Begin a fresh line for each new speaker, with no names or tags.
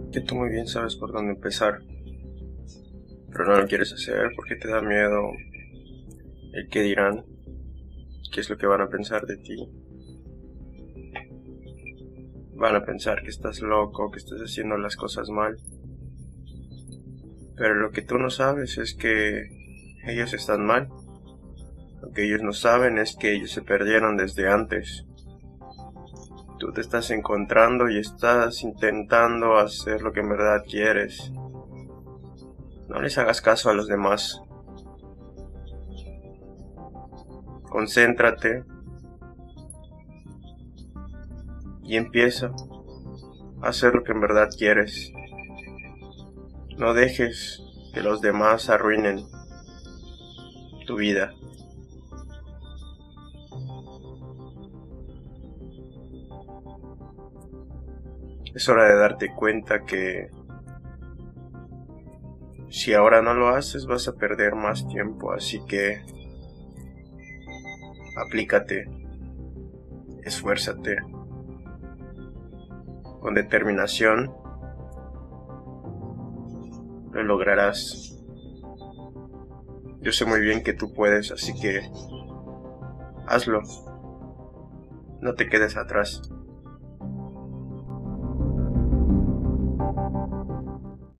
Que tú muy bien sabes por dónde empezar, pero no lo quieres hacer porque te da miedo el qué dirán, qué es lo que van a pensar de ti. Van a pensar que estás loco, que estás haciendo las cosas mal. Pero lo que tú no sabes es que ellos están mal. Lo que ellos no saben es que ellos se perdieron desde antes. Tú te estás encontrando y estás intentando hacer lo que en verdad quieres. No les hagas caso a los demás. Concéntrate y empieza a hacer lo que en verdad quieres. No dejes que los demás arruinen tu vida. Es hora de darte cuenta que si ahora no lo haces vas a perder más tiempo, así que aplícate, esfuérzate, con determinación lo lograrás. Yo sé muy bien que tú puedes, así que hazlo, no te quedes atrás.